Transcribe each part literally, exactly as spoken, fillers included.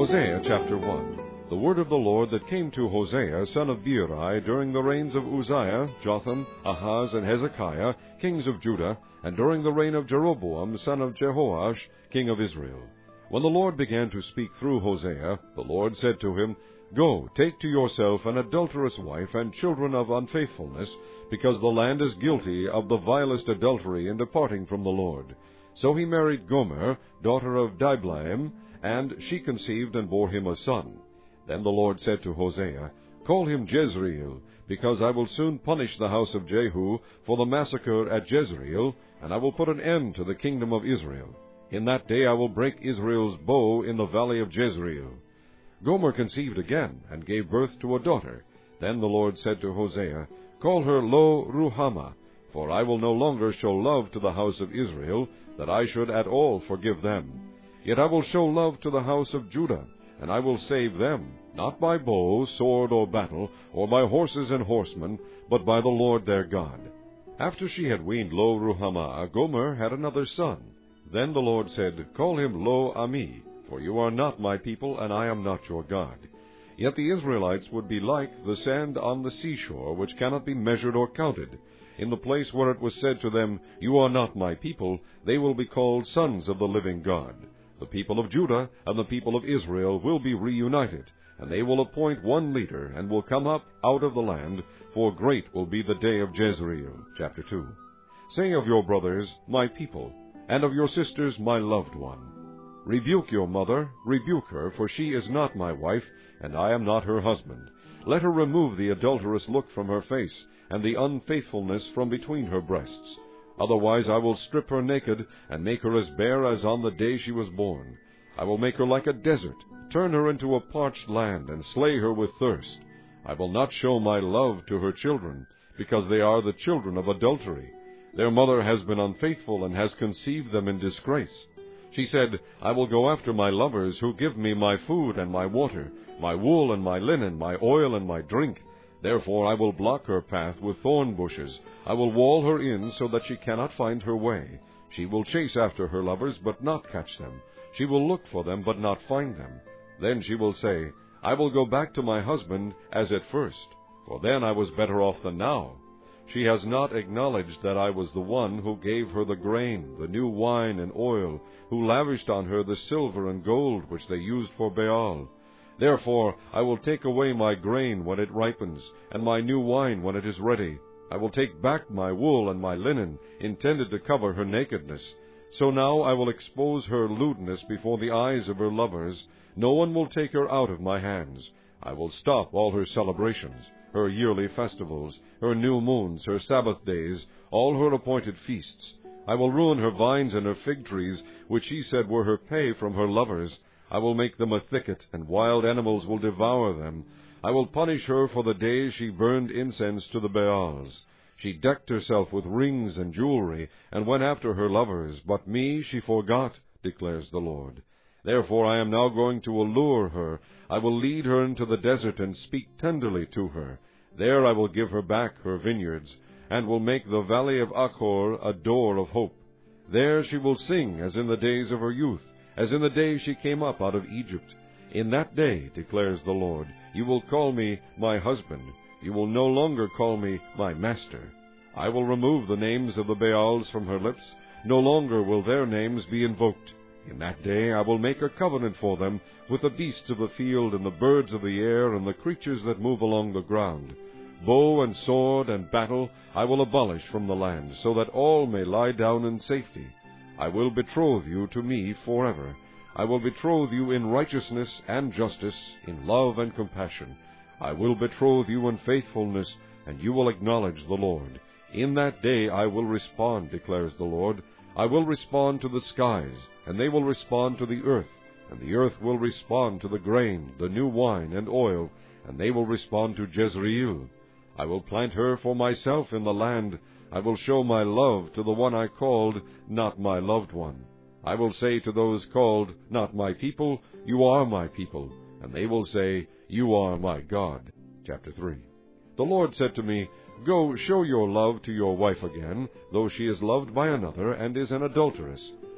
Hosea chapter one. The word of the Lord that came to Hosea, son of Beeri, during the reigns of Uzziah, Jotham, Ahaz, and Hezekiah, kings of Judah, and during the reign of Jeroboam, son of Jehoash, king of Israel. When the Lord began to speak through Hosea, the Lord said to him, Go, take to yourself an adulterous wife and children of unfaithfulness, because the land is guilty of the vilest adultery in departing from the Lord. So he married Gomer, daughter of Diblaim, and she conceived and bore him a son. Then the Lord said to Hosea, Call him Jezreel, because I will soon punish the house of Jehu for the massacre at Jezreel, and I will put an end to the kingdom of Israel. In that day I will break Israel's bow in the valley of Jezreel. Gomer conceived again, and gave birth to a daughter. Then the Lord said to Hosea, Call her Lo-Ruhamah, for I will no longer show love to the house of Israel, that I should at all forgive them. Yet I will show love to the house of Judah, and I will save them, not by bow, sword, or battle, or by horses and horsemen, but by the Lord their God. After she had weaned Lo-Ruhamah, Gomer had another son. Then the Lord said, Call him Lo-Ammi, for you are not my people, and I am not your God. Yet the Israelites would be like the sand on the seashore, which cannot be measured or counted. In the place where it was said to them, You are not my people, they will be called sons of the living God. The people of Judah and the people of Israel will be reunited, and they will appoint one leader, and will come up out of the land, for great will be the day of Jezreel. Chapter two. Say of your brothers, My people, and of your sisters, My loved one. Rebuke your mother, rebuke her, for she is not my wife, and I am not her husband. Let her remove the adulterous look from her face, and the unfaithfulness from between her breasts. Otherwise I will strip her naked, and make her as bare as on the day she was born. I will make her like a desert, turn her into a parched land, and slay her with thirst. I will not show my love to her children, because they are the children of adultery. Their mother has been unfaithful, and has conceived them in disgrace. She said, I will go after my lovers, who give me my food and my water, my wool and my linen, my oil and my drink. Therefore I will block her path with thorn bushes. I will wall her in so that she cannot find her way. She will chase after her lovers, but not catch them. She will look for them, but not find them. Then she will say, I will go back to my husband as at first, for then I was better off than now. She has not acknowledged that I was the one who gave her the grain, the new wine and oil, who lavished on her the silver and gold which they used for Baal. Therefore I will take away my grain when it ripens, and my new wine when it is ready. I will take back my wool and my linen, intended to cover her nakedness. So now I will expose her lewdness before the eyes of her lovers. No one will take her out of my hands. I will stop all her celebrations, her yearly festivals, her new moons, her Sabbath days, all her appointed feasts. I will ruin her vines and her fig trees, which she said were her pay from her lovers. I will make them a thicket, and wild animals will devour them. I will punish her for the days she burned incense to the Baals. She decked herself with rings and jewelry, and went after her lovers, but me she forgot, declares the Lord. Therefore I am now going to allure her. I will lead her into the desert and speak tenderly to her. There I will give her back her vineyards, and will make the valley of Achor a door of hope. There she will sing as in the days of her youth, as in the day she came up out of Egypt. In that day, declares the Lord, you will call me my husband. You will no longer call me my master. I will remove the names of the Baals from her lips. No longer will their names be invoked. In that day I will make a covenant for them with the beasts of the field and the birds of the air and the creatures that move along the ground. Bow and sword and battle I will abolish from the land, so that all may lie down in safety. I will betroth you to me forever. I will betroth you in righteousness and justice, in love and compassion. I will betroth you in faithfulness, and you will acknowledge the Lord. In that day I will respond, declares the Lord. I will respond to the skies, and they will respond to the earth, and the earth will respond to the grain, the new wine and oil, and they will respond to Jezreel. I will plant her for myself in the land. I will show my love to the one I called, not my loved one. I will say to those called, not my people, you are my people, and they will say, you are my God. Chapter three. The Lord said to me, Go, show your love to your wife again, though she is loved by another and is an adulteress.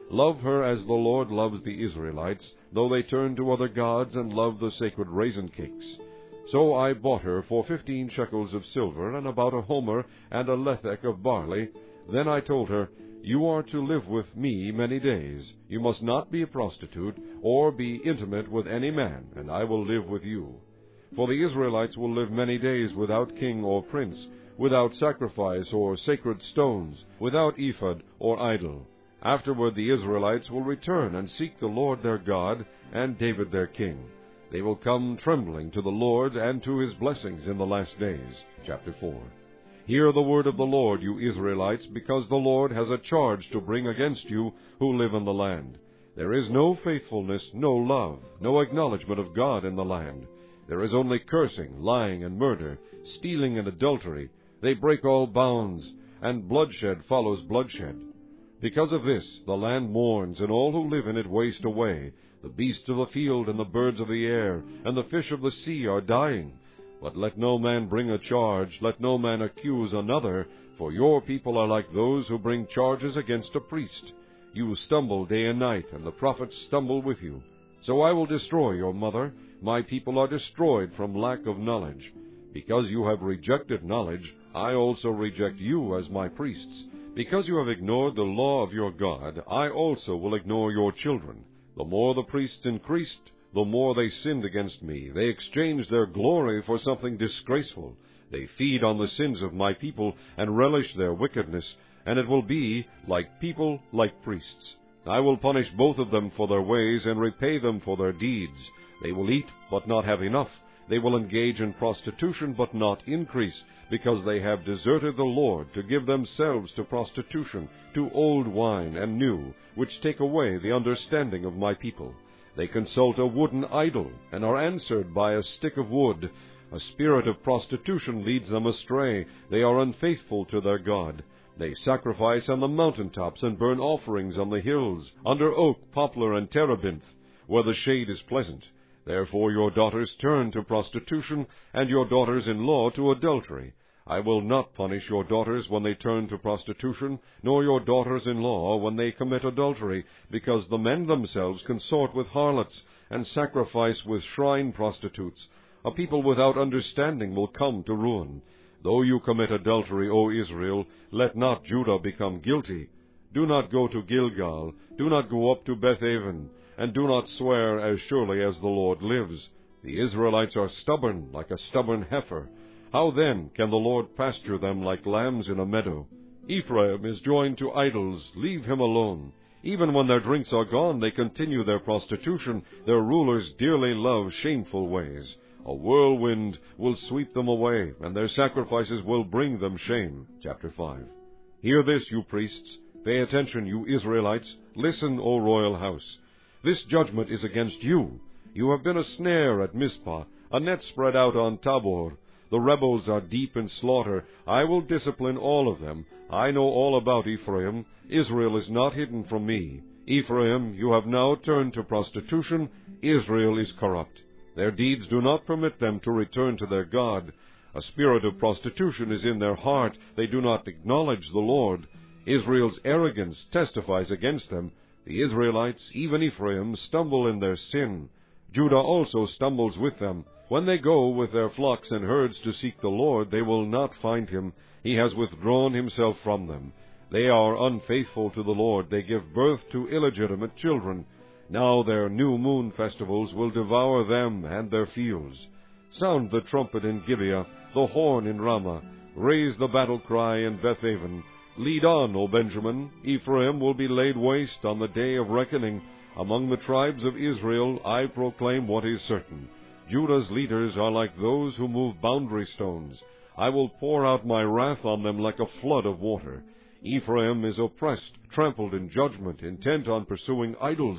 Love her as the Lord loves the Israelites, though they turn to other gods and love the sacred raisin cakes. So I bought her for fifteen shekels of silver, and about a homer and a lethek of barley. Then I told her, You are to live with me many days. You must not be a prostitute, or be intimate with any man, and I will live with you. For the Israelites will live many days without king or prince, without sacrifice or sacred stones, without ephod or idol. Afterward the Israelites will return and seek the Lord their God and David their king. They will come trembling to the Lord and to his blessings in the last days. Chapter four. Hear the word of the Lord, you Israelites, because the Lord has a charge to bring against you who live in the land. There is no faithfulness, no love, no acknowledgement of God in the land. There is only cursing, lying, and murder, stealing and adultery. They break all bounds, and bloodshed follows bloodshed. Because of this, the land mourns, and all who live in it waste away. The beasts of the field and the birds of the air and the fish of the sea are dying. But let no man bring a charge, let no man accuse another, for your people are like those who bring charges against a priest. You stumble day and night, and the prophets stumble with you. So I will destroy your mother. My people are destroyed from lack of knowledge. Because you have rejected knowledge, I also reject you as my priests. Because you have ignored the law of your God, I also will ignore your children. The more the priests increased, the more they sinned against me. They exchanged their glory for something disgraceful. They feed on the sins of my people and relish their wickedness, and it will be like people, like priests. I will punish both of them for their ways and repay them for their deeds. They will eat, but not have enough. They will engage in prostitution, but not increase, because they have deserted the Lord to give themselves to prostitution, to old wine and new, which take away the understanding of my people. They consult a wooden idol, and are answered by a stick of wood. A spirit of prostitution leads them astray. They are unfaithful to their God. They sacrifice on the mountaintops and burn offerings on the hills, under oak, poplar, and terebinth, where the shade is pleasant. Therefore your daughters turn to prostitution, and your daughters-in-law to adultery. I will not punish your daughters when they turn to prostitution, nor your daughters-in-law when they commit adultery, because the men themselves consort with harlots, and sacrifice with shrine prostitutes. A people without understanding will come to ruin. Though you commit adultery, O Israel, let not Judah become guilty. Do not go to Gilgal, do not go up to Bethaven, and do not swear as surely as the Lord lives. The Israelites are stubborn, like a stubborn heifer. How then can the Lord pasture them like lambs in a meadow? Ephraim is joined to idols, leave him alone. Even when their drinks are gone, they continue their prostitution. Their rulers dearly love shameful ways. A whirlwind will sweep them away, and their sacrifices will bring them shame. Chapter five. Hear this, you priests. Pay attention, you Israelites. Listen, O royal house. This judgment is against you. You have been a snare at Mizpah, a net spread out on Tabor. The rebels are deep in slaughter. I will discipline all of them. I know all about Ephraim. Israel is not hidden from me. Ephraim, you have now turned to prostitution. Israel is corrupt. Their deeds do not permit them to return to their God. A spirit of prostitution is in their heart. They do not acknowledge the Lord. Israel's arrogance testifies against them. The Israelites, even Ephraim, stumble in their sin. Judah also stumbles with them. When they go with their flocks and herds to seek the Lord, they will not find him. He has withdrawn himself from them. They are unfaithful to the Lord. They give birth to illegitimate children. Now their new moon festivals will devour them and their fields. Sound the trumpet in Gibeah, the horn in Ramah. Raise the battle cry in Bethaven. Lead on, O Benjamin. Ephraim will be laid waste on the day of reckoning. Among the tribes of Israel I proclaim what is certain. Judah's leaders are like those who move boundary stones. I will pour out my wrath on them like a flood of water. Ephraim is oppressed, trampled in judgment, intent on pursuing idols.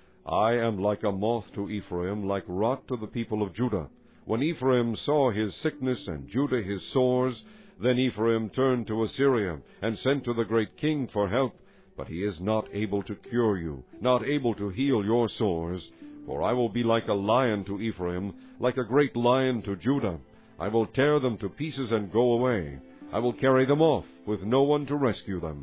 I am like a moth to Ephraim, like rot to the people of Judah. When Ephraim saw his sickness and Judah his sores, then Ephraim turned to Assyria and sent to the great king for help. But he is not able to cure you, not able to heal your sores. For I will be like a lion to Ephraim, like a great lion to Judah. I will tear them to pieces and go away. I will carry them off, with no one to rescue them.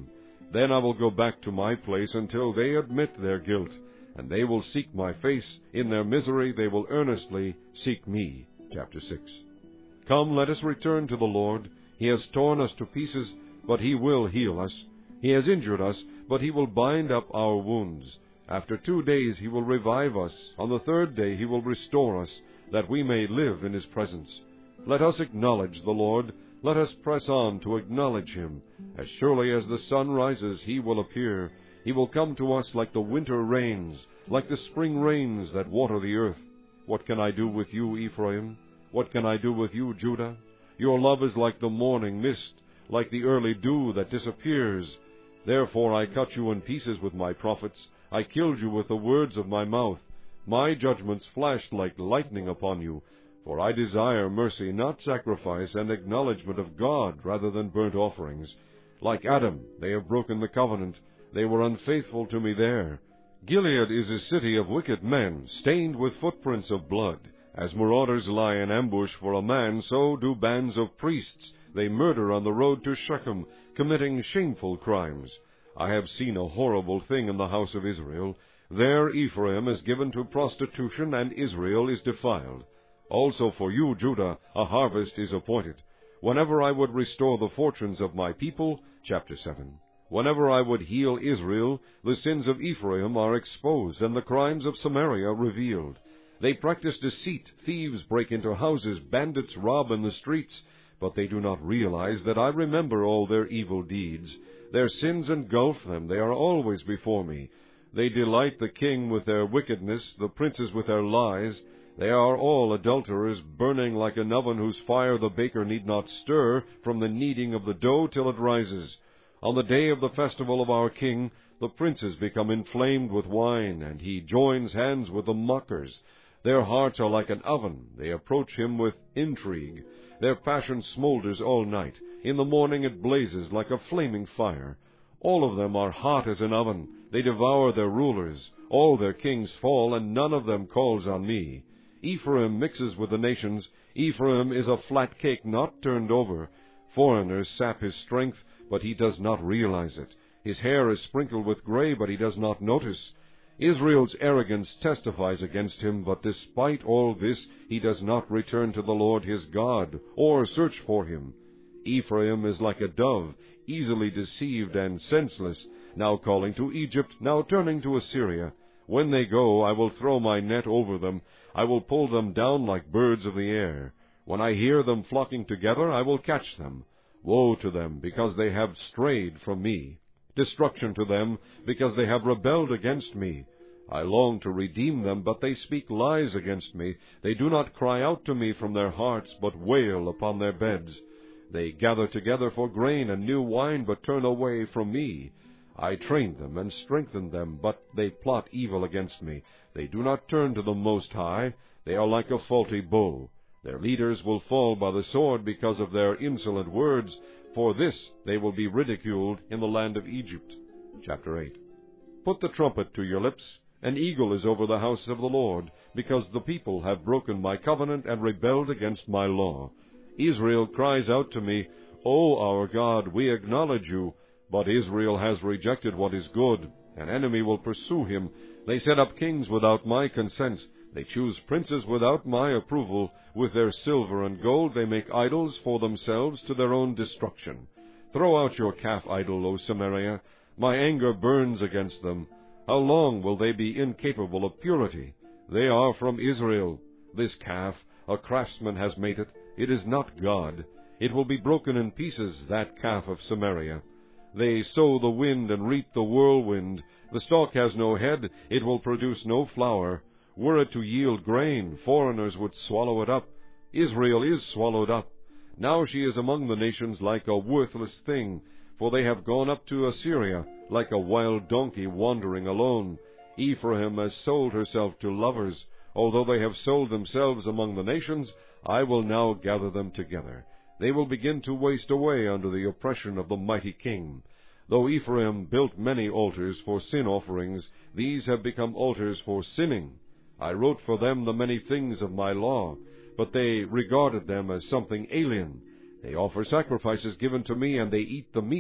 Then I will go back to my place until they admit their guilt, and they will seek my face. In their misery they will earnestly seek me. Chapter six. Come, let us return to the Lord. He has torn us to pieces, but he will heal us. He has injured us, but he will bind up our wounds. After two days he will revive us. On the third day he will restore us, that we may live in his presence. Let us acknowledge the Lord. Let us press on to acknowledge him. As surely as the sun rises, he will appear. He will come to us like the winter rains, like the spring rains that water the earth. What can I do with you, Ephraim? What can I do with you, Judah? Your love is like the morning mist, like the early dew that disappears. Therefore I cut you in pieces with my prophets. I killed you with the words of my mouth. My judgments flashed like lightning upon you. For I desire mercy, not sacrifice, and acknowledgment of God rather than burnt offerings. Like Adam, they have broken the covenant. They were unfaithful to me there. Gilead is a city of wicked men, stained with footprints of blood. As marauders lie in ambush for a man, so do bands of priests. They murder on the road to Shechem, committing shameful crimes. I have seen a horrible thing in the house of Israel. There Ephraim is given to prostitution, and Israel is defiled. Also for you, Judah, a harvest is appointed. Whenever I would restore the fortunes of my people, chapter seven. Whenever I would heal Israel, the sins of Ephraim are exposed, and the crimes of Samaria revealed. They practice deceit, thieves break into houses, bandits rob in the streets, but they do not realize that I remember all their evil deeds. Their sins engulf them, they are always before me. They delight the king with their wickedness, the princes with their lies. They are all adulterers, burning like an oven whose fire the baker need not stir from the kneading of the dough till it rises. On the day of the festival of our king, the princes become inflamed with wine, and he joins hands with the mockers. Their hearts are like an oven. They approach him with intrigue. Their passion smolders all night. In the morning it blazes like a flaming fire. All of them are hot as an oven. They devour their rulers. All their kings fall, and none of them calls on me. Ephraim mixes with the nations. Ephraim is a flat cake not turned over. Foreigners sap his strength, but he does not realize it. His hair is sprinkled with gray, but he does not notice. Israel's arrogance testifies against him, but despite all this, he does not return to the Lord his God, or search for him. Ephraim is like a dove, easily deceived and senseless, now calling to Egypt, now turning to Assyria. When they go, I will throw my net over them. I will pull them down like birds of the air. When I hear them flocking together, I will catch them. Woe to them, because they have strayed from me. Destruction to them, because they have rebelled against me. I long to redeem them, but they speak lies against me. They do not cry out to me from their hearts, but wail upon their beds. They gather together for grain and new wine, but turn away from me. I trained them and strengthened them, but they plot evil against me. They do not turn to the Most High. They are like a faulty bull. Their leaders will fall by the sword because of their insolent words. For this they will be ridiculed in the land of Egypt. Chapter eight. Put the trumpet to your lips. An eagle is over the house of the Lord, because the people have broken my covenant and rebelled against my law. Israel cries out to me, O our God, we acknowledge you. But Israel has rejected what is good. An enemy will pursue him. They set up kings without my consent. They choose princes without my approval. With their silver and gold they make idols for themselves to their own destruction. Throw out your calf idol, O Samaria. My anger burns against them. How long will they be incapable of purity? They are from Israel. This calf, a craftsman has made it. It is not God. It will be broken in pieces, that calf of Samaria. They sow the wind and reap the whirlwind. The stalk has no head. It will produce no flower. Were it to yield grain, foreigners would swallow it up. Israel is swallowed up. Now she is among the nations like a worthless thing, for they have gone up to Assyria, like a wild donkey wandering alone. Ephraim has sold herself to lovers. Although they have sold themselves among the nations, I will now gather them together. They will begin to waste away under the oppression of the mighty king. Though Ephraim built many altars for sin offerings, these have become altars for sinning. I wrote for them the many things of my law, but they regarded them as something alien. They offer sacrifices given to me, and they eat the meat,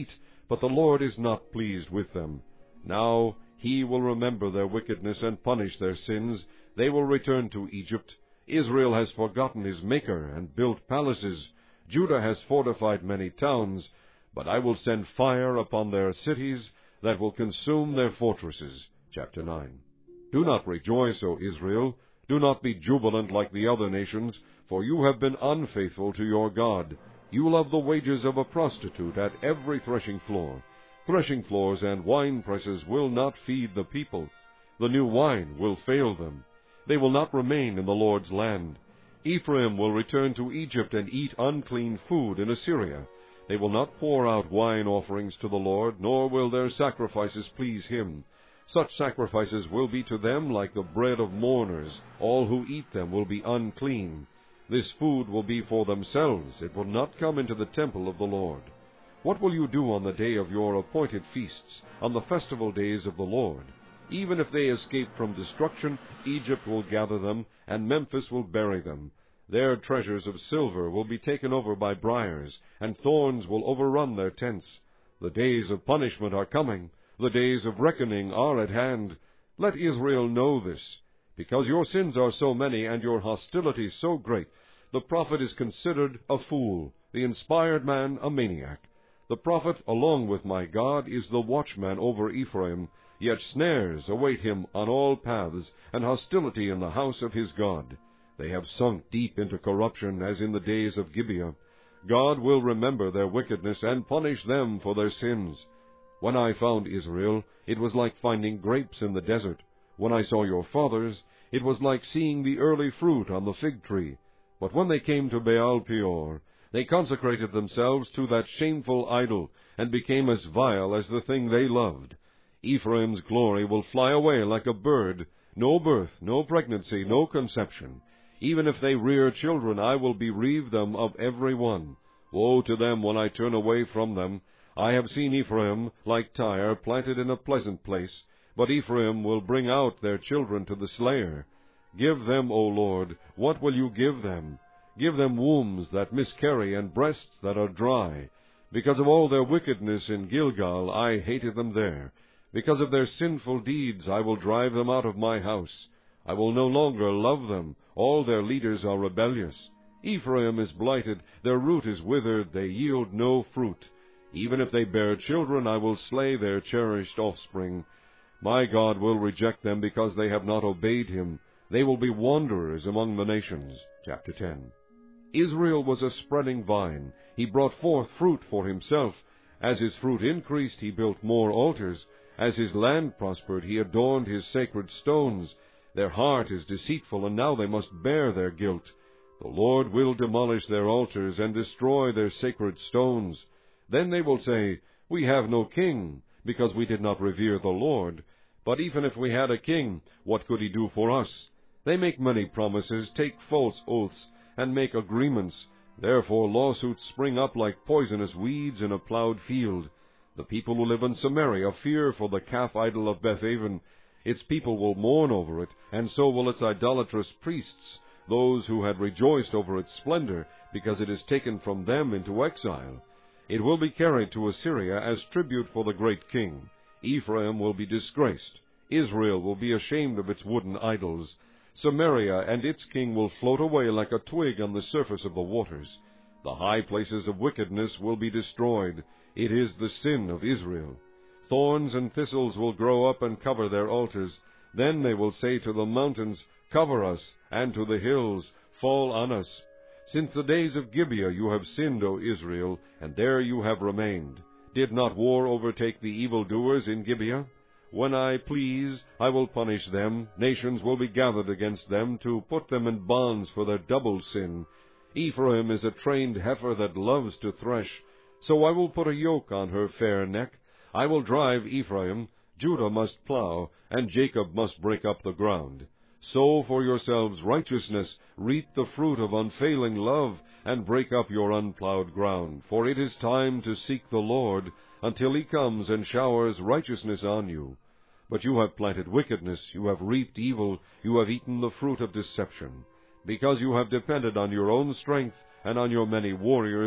but the Lord is not pleased with them. Now he will remember their wickedness and punish their sins. They will return to Egypt. Israel has forgotten his Maker and built palaces. Judah has fortified many towns, but I will send fire upon their cities that will consume their fortresses. Chapter nine. Do not rejoice, O Israel. Do not be jubilant like the other nations, for you have been unfaithful to your God. You love the wages of a prostitute at every threshing floor. Threshing floors and wine presses will not feed the people. The new wine will fail them. They will not remain in the Lord's land. Ephraim will return to Egypt and eat unclean food in Assyria. They will not pour out wine offerings to the Lord, nor will their sacrifices please him. Such sacrifices will be to them like the bread of mourners. All who eat them will be unclean. This food will be for themselves. It will not come into the temple of the Lord. What will you do on the day of your appointed feasts, on the festival days of the Lord? Even if they escape from destruction, Egypt will gather them, and Memphis will bury them. Their treasures of silver will be taken over by briars, and thorns will overrun their tents. The days of punishment are coming. The days of reckoning are at hand. Let Israel know this. Because your sins are so many and your hostility so great, the prophet is considered a fool, the inspired man a maniac. The prophet, along with my God, is the watchman over Ephraim, yet snares await him on all paths, and hostility in the house of his God. They have sunk deep into corruption, as in the days of Gibeah. God will remember their wickedness and punish them for their sins. When I found Israel, it was like finding grapes in the desert. When I saw your fathers, it was like seeing the early fruit on the fig tree. But when they came to Baal Peor, they consecrated themselves to that shameful idol, and became as vile as the thing they loved. Ephraim's glory will fly away like a bird. No birth, no pregnancy, no conception. Even if they rear children, I will bereave them of every one. Woe to them when I turn away from them. I have seen Ephraim, like Tyre, planted in a pleasant place, but Ephraim will bring out their children to the slayer. Give them, O Lord, what will you give them? Give them wombs that miscarry and breasts that are dry. Because of all their wickedness in Gilgal, I hated them there. Because of their sinful deeds, I will drive them out of my house. I will no longer love them. All their leaders are rebellious. Ephraim is blighted, their root is withered, they yield no fruit. Even if they bear children, I will slay their cherished offspring. My God will reject them because they have not obeyed him. They will be wanderers among the nations. Chapter ten. Israel was a spreading vine. He brought forth fruit for himself. As his fruit increased, he built more altars. As his land prospered, he adorned his sacred stones. Their heart is deceitful, and now they must bear their guilt. The Lord will demolish their altars and destroy their sacred stones. Then they will say, We have no king, because we did not revere the Lord. But even if we had a king, what could he do for us? They make many promises, take false oaths, and make agreements. Therefore lawsuits spring up like poisonous weeds in a plowed field. The people who live in Samaria fear for the calf idol of Bethaven. Its people will mourn over it, and so will its idolatrous priests, those who had rejoiced over its splendor, because it is taken from them into exile. It will be carried to Assyria as tribute for the great king. Ephraim will be disgraced. Israel will be ashamed of its wooden idols. Samaria and its king will float away like a twig on the surface of the waters. The high places of wickedness will be destroyed. It is the sin of Israel. Thorns and thistles will grow up and cover their altars. Then they will say to the mountains, Cover us, and to the hills, Fall on us. Since the days of Gibeah you have sinned, O Israel, and there you have remained. Did not war overtake the evildoers in Gibeah? When I please, I will punish them. Nations will be gathered against them to put them in bonds for their double sin. Ephraim is a trained heifer that loves to thresh. So I will put a yoke on her fair neck. I will drive Ephraim. Judah must plow, and Jacob must break up the ground. Sow for yourselves righteousness, reap the fruit of unfailing love, and break up your unplowed ground. For it is time to seek the Lord, until he comes and showers righteousness on you. But you have planted wickedness, you have reaped evil, you have eaten the fruit of deception. Because you have depended on your own strength and on your many warriors,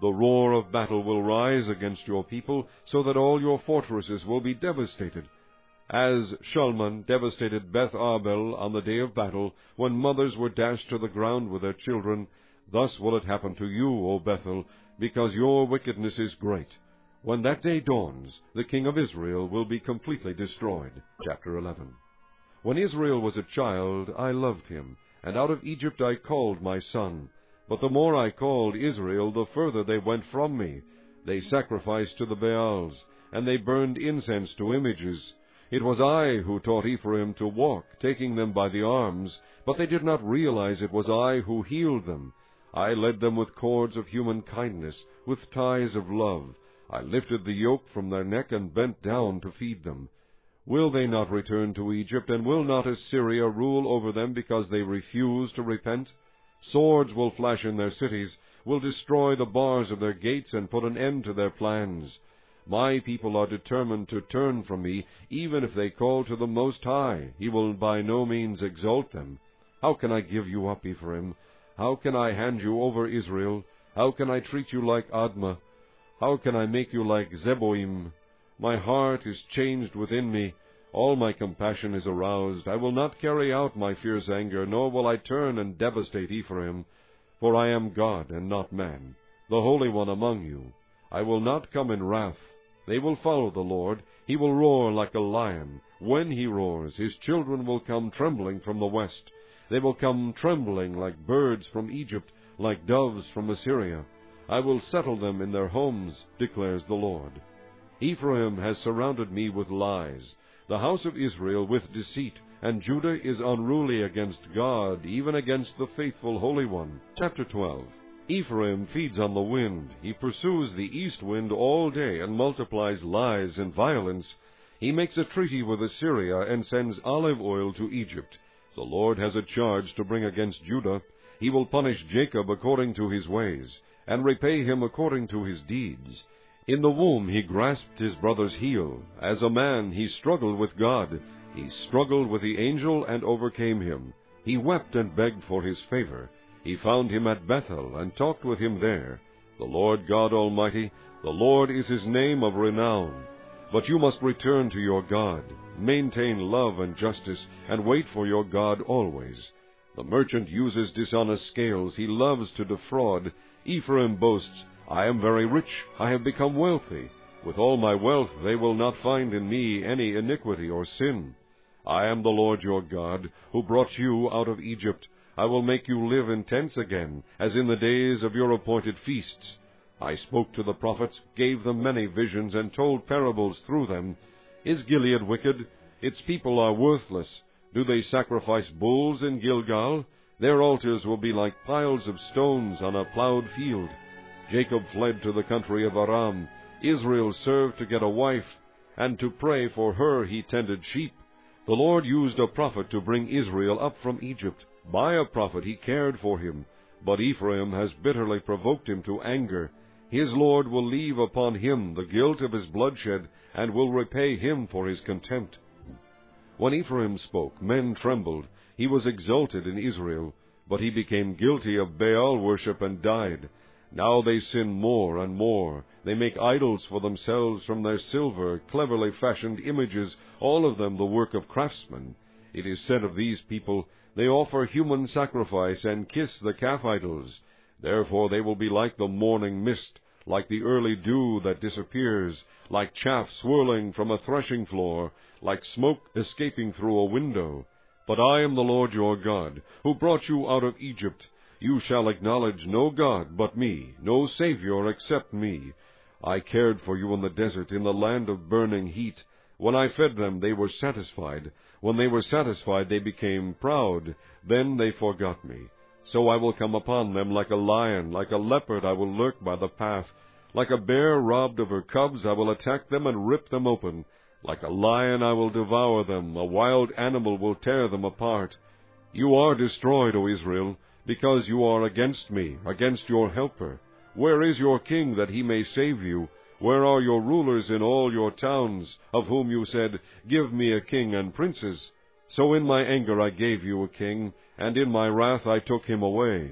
The roar of battle will rise against your people, so that all your fortresses will be devastated. As Shalman devastated Beth Arbel on the day of battle, when mothers were dashed to the ground with their children, thus will it happen to you, O Bethel, because your wickedness is great. When that day dawns, the king of Israel will be completely destroyed. Chapter eleven. When Israel was a child, I loved him, and out of Egypt I called my son. But the more I called Israel, the further they went from me. They sacrificed to the Baals, and they burned incense to images. It was I who taught Ephraim to walk, taking them by the arms, but they did not realize it was I who healed them. I led them with cords of human kindness, with ties of love. I lifted the yoke from their neck and bent down to feed them. Will they not return to Egypt, and will not Assyria rule over them because they refuse to repent? Swords will flash in their cities, will destroy the bars of their gates, and put an end to their plans. My people are determined to turn from me, even if they call to the Most High. He will by no means exalt them. How can I give you up, Ephraim? How can I hand you over, Israel? How can I treat you like Admah? How can I make you like Zeboim? My heart is changed within me. All my compassion is aroused. I will not carry out my fierce anger, nor will I turn and devastate Ephraim. For I am God and not man, the Holy One among you. I will not come in wrath. They will follow the Lord. He will roar like a lion. When he roars, his children will come trembling from the west. They will come trembling like birds from Egypt, like doves from Assyria. I will settle them in their homes, declares the Lord. Ephraim has surrounded me with lies, the house of Israel with deceit, and Judah is unruly against God, even against the faithful Holy One. Chapter twelve. Ephraim feeds on the wind. He pursues the east wind all day and multiplies lies and violence. He makes a treaty with Assyria and sends olive oil to Egypt. The Lord has a charge to bring against Judah. He will punish Jacob according to his ways, and repay him according to his deeds. In the womb he grasped his brother's heel. As a man he struggled with God. He struggled with the angel and overcame him. He wept and begged for his favor. He found him at Bethel and talked with him there. The Lord God Almighty, the Lord is his name of renown. But you must return to your God. Maintain love and justice, and wait for your God always. The merchant uses dishonest scales. He loves to defraud. Ephraim boasts, I am very rich. I have become wealthy. With all my wealth they will not find in me any iniquity or sin. I am the Lord your God, who brought you out of Egypt. I will make you live in tents again, as in the days of your appointed feasts. I spoke to the prophets, gave them many visions, and told parables through them. Is Gilead wicked? Its people are worthless. Do they sacrifice bulls in Gilgal? Their altars will be like piles of stones on a plowed field. Jacob fled to the country of Aram. Israel served to get a wife, and to pray for her he tended sheep. The Lord used a prophet to bring Israel up from Egypt. By a prophet he cared for him, but Ephraim has bitterly provoked him to anger. His Lord will leave upon him the guilt of his bloodshed, and will repay him for his contempt. When Ephraim spoke, men trembled. He was exalted in Israel, but he became guilty of Baal worship and died. Now they sin more and more. They make idols for themselves from their silver, cleverly fashioned images, all of them the work of craftsmen. It is said of these people, they offer human sacrifice and kiss the calf idols. Therefore they will be like the morning mist, like the early dew that disappears, like chaff swirling from a threshing floor, like smoke escaping through a window. But I am the Lord your God, who brought you out of Egypt. You shall acknowledge no God but me, no Savior except me. I cared for you in the desert, in the land of burning heat. When I fed them, they were satisfied. When they were satisfied, they became proud. Then they forgot me. So I will come upon them like a lion, like a leopard I will lurk by the path. Like a bear robbed of her cubs, I will attack them and rip them open. Like a lion I will devour them, a wild animal will tear them apart. You are destroyed, O Israel, because you are against me, against your helper. Where is your king that he may save you? Where are your rulers in all your towns, of whom you said, Give me a king and princes? So in my anger I gave you a king, and in my wrath I took him away.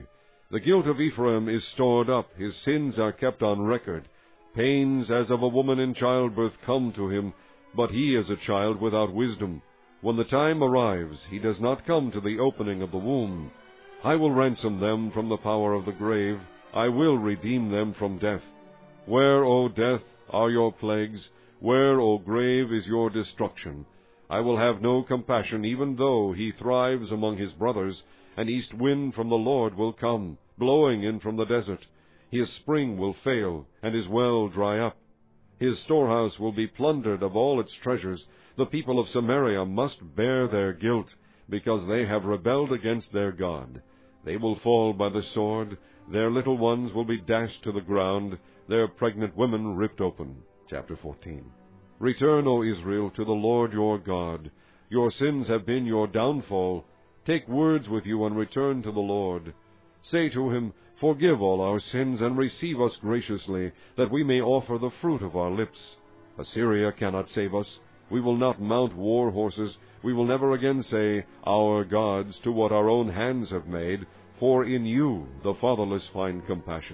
The guilt of Ephraim is stored up, his sins are kept on record. Pains as of a woman in childbirth come to him, but he is a child without wisdom. When the time arrives, he does not come to the opening of the womb. I will ransom them from the power of the grave. I will redeem them from death. Where, O death, are your plagues? Where, O grave, is your destruction? I will have no compassion, even though he thrives among his brothers. An east wind from the Lord will come, blowing in from the desert. His spring will fail, and his well dry up. His storehouse will be plundered of all its treasures. The people of Samaria must bear their guilt, because they have rebelled against their God. They will fall by the sword. Their little ones will be dashed to the ground, their pregnant women ripped open. Chapter fourteen. Return, O Israel, to the Lord your God. Your sins have been your downfall. Take words with you and return to the Lord. Say to him, Forgive all our sins and receive us graciously, that we may offer the fruit of our lips. Assyria cannot save us. We will not mount war horses. We will never again say, Our gods, to what our own hands have made, for in you the fatherless find compassion.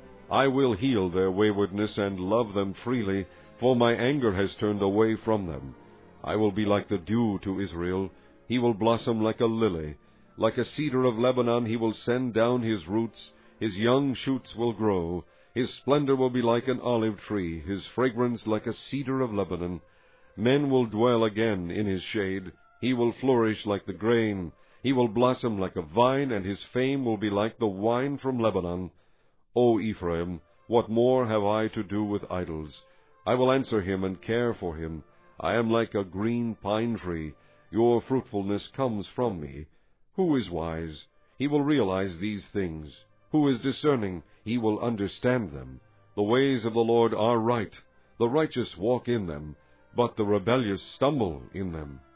I will heal their waywardness and love them freely, for my anger has turned away from them. I will be like the dew to Israel. He will blossom like a lily. Like a cedar of Lebanon he will send down his roots. His young shoots will grow. His splendor will be like an olive tree, his fragrance like a cedar of Lebanon. Men will dwell again in his shade. He will flourish like the grain. He will blossom like a vine, and his fame will be like the wine from Lebanon. O Ephraim, what more have I to do with idols? I will answer him and care for him. I am like a green pine tree. Your fruitfulness comes from me. Who is wise? He will realize these things. Who is discerning? He will understand them. The ways of the Lord are right. The righteous walk in them, but the rebellious stumble in them.